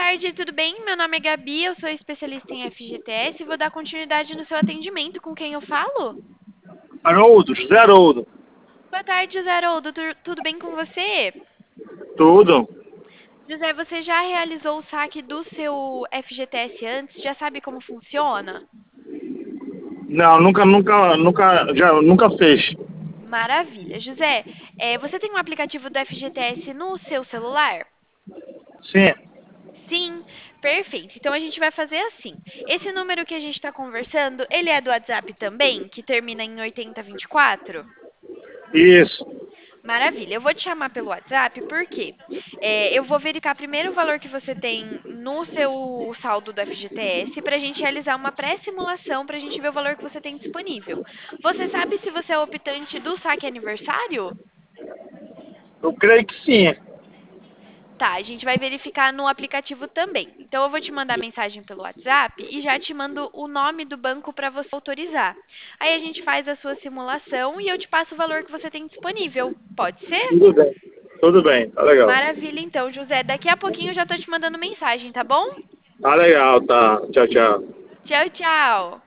tarde, tudo bem? Meu nome é Gabi, eu sou especialista em FGTS e vou dar continuidade no seu atendimento. Com quem eu falo? Haroldo, José Haroldo. Boa tarde, José Haroldo. Tudo bem com você? Tudo? José, você já realizou o saque do seu FGTS antes? Já sabe como funciona? Não, nunca fez. Maravilha. José, você tem um aplicativo do FGTS no seu celular? Sim, Sim, perfeito. Então a gente vai fazer assim. Esse número que a gente está conversando, ele é do WhatsApp também, que termina em 8024? isso. Maravilha. Eu vou te chamar pelo WhatsApp porque eu vou verificar primeiro o valor que você tem no seu saldo do FGTS para a gente realizar uma pré-simulação para a gente ver o valor que você tem disponível. Você sabe se você é optante do saque aniversário? Eu creio que sim. Tá, a gente vai verificar no aplicativo também. Então eu vou te mandar mensagem pelo WhatsApp e já te mando o nome do banco para você autorizar. Aí a gente faz a sua simulação e eu te passo o valor que você tem disponível. Pode ser? Tudo bem. Tudo bem, tá legal. Maravilha, então, José. Daqui a pouquinho eu já tô te mandando mensagem, tá bom? Tá legal, tá. Tchau, tchau. Tchau, tchau.